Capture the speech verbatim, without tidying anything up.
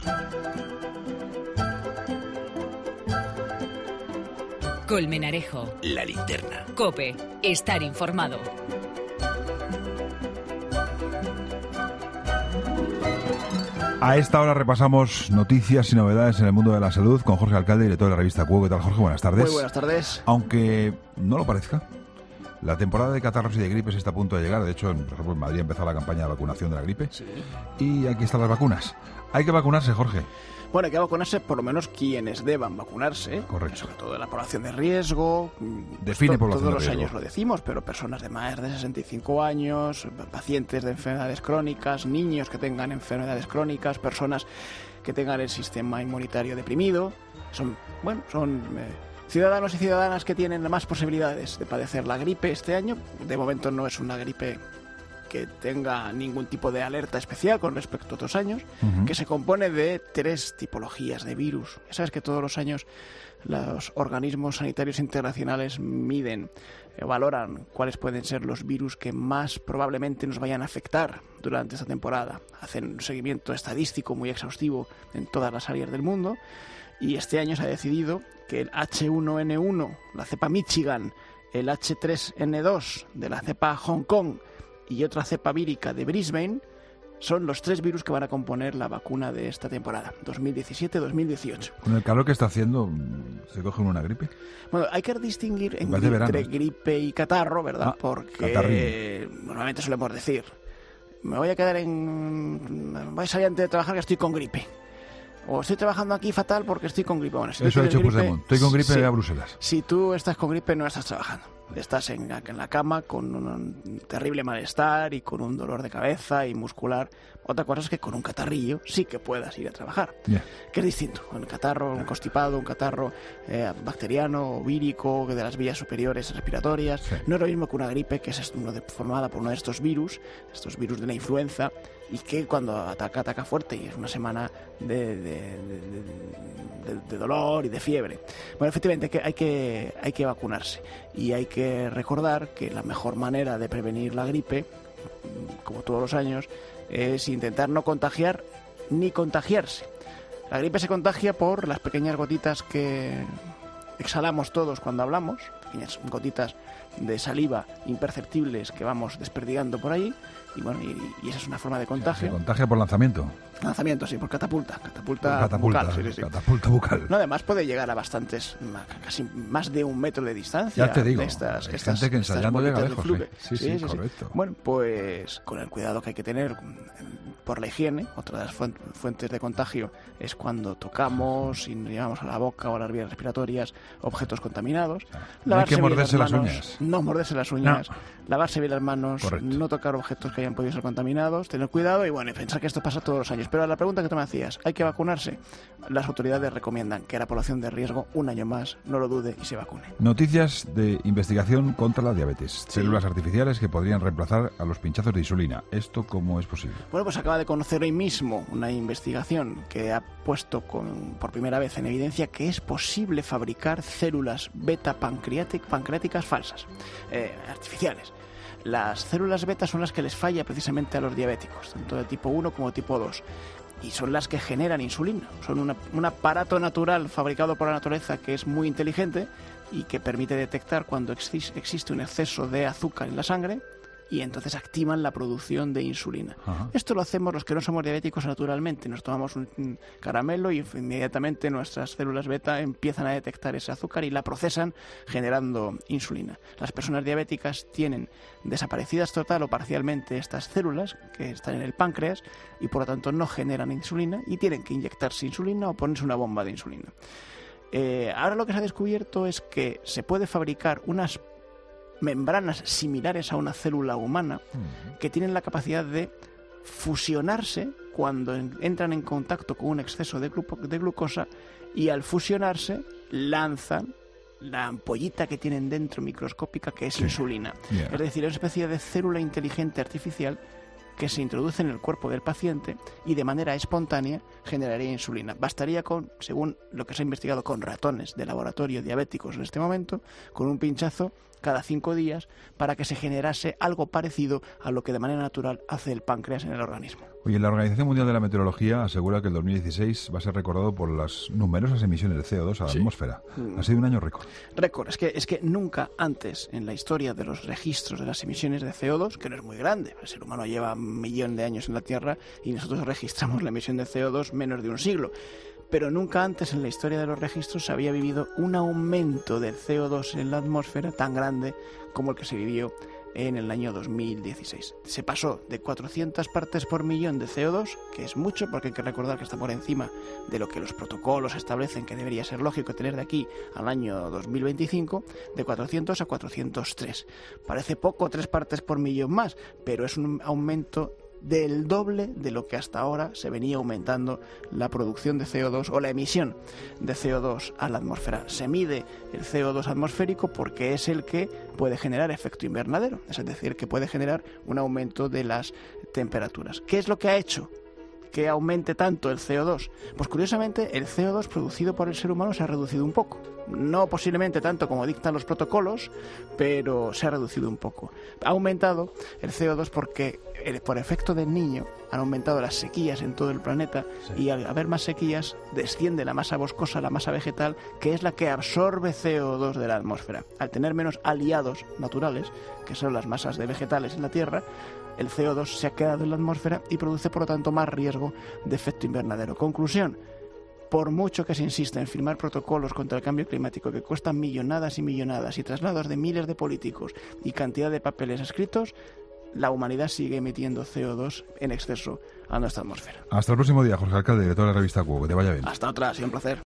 Colmenarejo. La linterna. COPE. Estar informado. A esta hora repasamos noticias y novedades en el mundo de la salud con Jorge Alcalde, director de la revista Cuo. ¿Qué tal, Jorge? Buenas tardes. Muy buenas tardes. Aunque no lo parezca, la temporada de catarros y de gripes está a punto de llegar. De hecho, por ejemplo, en Madrid ha empezado la campaña de vacunación de la gripe. Sí. Y aquí están las vacunas. Hay que vacunarse, Jorge. Bueno, hay que vacunarse por lo menos quienes deban vacunarse. Correcto. Sobre todo la población de riesgo. Define to- población Todos los de riesgo. años lo decimos, pero personas de más de sesenta y cinco años, pacientes de enfermedades crónicas, niños que tengan enfermedades crónicas, personas que tengan el sistema inmunitario deprimido. Son, bueno, son eh, ciudadanos y ciudadanas que tienen más posibilidades de padecer la gripe este año. De momento no es una gripe que tenga ningún tipo de alerta especial con respecto a otros años, uh-huh. que se compone de tres tipologías de virus. Ya sabes que todos los años los organismos sanitarios internacionales miden, eh, valoran cuáles pueden ser los virus que más probablemente nos vayan a afectar durante esta temporada. Hacen un seguimiento estadístico muy exhaustivo en todas las áreas del mundo y este año se ha decidido que el hache uno ene uno, la cepa Michigan, el hache tres ene dos de la cepa Hong Kong y otra cepa vírica de Brisbane son los tres virus que van a componer la vacuna de esta temporada, dos mil diecisiete dos mil dieciocho. Con el calor que está haciendo, ¿se coge una gripe? Bueno, hay que distinguir en, entre verano. gripe y catarro, ¿verdad? Ah, porque catarrín. Normalmente solemos decir, me voy a quedar en... voy a salir antes de trabajar que estoy con gripe. O estoy trabajando aquí fatal porque estoy con gripe. Bueno, si Eso ha hecho gripe, Puigdemont. Estoy con gripe sí, a Bruselas. Si tú estás con gripe no estás trabajando. Estás en la, en la cama con un terrible malestar y con un dolor de cabeza y muscular. Otra cosa es que con un catarrillo sí que puedas ir a trabajar. Yeah. Que es distinto. Un catarro, un constipado, un catarro eh, bacteriano o vírico de las vías superiores respiratorias. Sí. No es lo mismo que una gripe que es uno de, formada por uno de estos virus, estos virus de la influenza, y que cuando ataca, ataca fuerte y es una semana de, de, de, de, de, de dolor y de fiebre. Bueno, efectivamente que hay, que hay que vacunarse y hay que recordar que la mejor manera de prevenir la gripe, como todos los años, es intentar no contagiar ni contagiarse. La gripe se contagia por las pequeñas gotitas que exhalamos todos cuando hablamos, pequeñas gotitas de saliva imperceptibles que vamos desperdigando por ahí, y bueno, y, y esa es una forma de contagio. ¿Se contagia por lanzamiento? Lanzamiento, sí, por catapulta. Catapulta, catapulta bucal. Sí, sí, sí. Catapulta bucal. No, además puede llegar a bastantes, casi más de un metro de distancia. Ya te digo, de estas, hay estas, gente que ensayando llega lejos. ¿eh? Sí, sí, sí, sí, correcto. Sí. Bueno, pues con el cuidado que hay que tener por la higiene, otra de las fuentes de contagio es cuando tocamos y llevamos a la boca o a las vías respiratorias objetos contaminados. No hay que morderse las, las uñas. No morderse las uñas, no. Lavarse bien las manos, correcto. No tocar objetos que hayan podido ser contaminados, tener cuidado y bueno, y pensar que esto pasa todos los años. Pero a la pregunta que tú me hacías, ¿hay que vacunarse? Las autoridades recomiendan que la población de riesgo un año más no lo dude y se vacune. Noticias de investigación contra la diabetes. Sí. Células artificiales que podrían reemplazar a los pinchazos de insulina. ¿Esto cómo es posible? Bueno, pues acaba de conocer hoy mismo una investigación que ha puesto con, por primera vez en evidencia que es posible fabricar células beta pancreáticas falsas, eh, artificiales. Las células beta son las que les falla precisamente a los diabéticos, tanto de tipo uno como de tipo dos. Y son las que generan insulina. Son una, un aparato natural fabricado por la naturaleza que es muy inteligente y que permite detectar cuando existe, existe un exceso de azúcar en la sangre y entonces activan la producción de insulina. Ajá. Esto lo hacemos los que no somos diabéticos naturalmente. Nos tomamos un caramelo y inmediatamente nuestras células beta empiezan a detectar ese azúcar y la procesan generando insulina. Las personas diabéticas tienen desaparecidas total o parcialmente estas células que están en el páncreas y por lo tanto no generan insulina y tienen que inyectarse insulina o ponerse una bomba de insulina. Eh, ahora lo que se ha descubierto es que se puede fabricar unas membranas similares a una célula humana que tienen la capacidad de fusionarse cuando entran en contacto con un exceso de, glu- de glucosa y al fusionarse lanzan la ampollita que tienen dentro microscópica que es sí. insulina. Yeah. Es decir, es una especie de célula inteligente artificial que se introduce en el cuerpo del paciente y de manera espontánea generaría insulina. Bastaría con, según lo que se ha investigado con ratones de laboratorio diabéticos en este momento, con un pinchazo cada cinco días para que se generase algo parecido a lo que de manera natural hace el páncreas en el organismo. Oye, la Organización Mundial de la Meteorología asegura que el dos mil dieciséis va a ser recordado por las numerosas emisiones de C O dos a la Sí. atmósfera. Mm. Ha sido un año récord. Récord, es que, es que nunca antes en la historia de los registros de las emisiones de C O dos, que no es muy grande, el ser humano lleva un millón de años en la Tierra y nosotros registramos la emisión de C O dos menos de un siglo, pero nunca antes en la historia de los registros se había vivido un aumento del C O dos en la atmósfera tan grande como el que se vivió en el año dos mil dieciséis. Se pasó de cuatrocientas partes por millón de C O dos, que es mucho porque hay que recordar que está por encima de lo que los protocolos establecen que debería ser lógico tener de aquí al año dos mil veinticinco, de cuatrocientos a cuatrocientos tres. Parece poco, tres partes por millón más, pero es un aumento del doble de lo que hasta ahora se venía aumentando la producción de C O dos o la emisión de C O dos a la atmósfera. Se mide el C O dos atmosférico porque es el que puede generar efecto invernadero, es decir, que puede generar un aumento de las temperaturas. ¿Qué es lo que ha hecho que aumente tanto el C O dos? Pues curiosamente el C O dos producido por el ser humano se ha reducido un poco. No posiblemente tanto como dictan los protocolos, pero se ha reducido un poco. Ha aumentado el C O dos porque por efecto del Niño han aumentado las sequías en todo el planeta, sí. Y al haber más sequías desciende la masa boscosa, la masa vegetal, que es la que absorbe C O dos de la atmósfera. Al tener menos aliados naturales, que son las masas de vegetales en la Tierra, el C O dos se ha quedado en la atmósfera y produce por lo tanto más riesgo de efecto invernadero. Conclusión: por mucho que se insista en firmar protocolos contra el cambio climático que cuestan millonadas y millonadas y traslados de miles de políticos y cantidad de papeles escritos, la humanidad sigue emitiendo C O dos en exceso a nuestra atmósfera. Hasta el próximo día, Jorge Alcalde, director de la revista Cuo. Que te vaya bien. Hasta otra, ha sido un placer.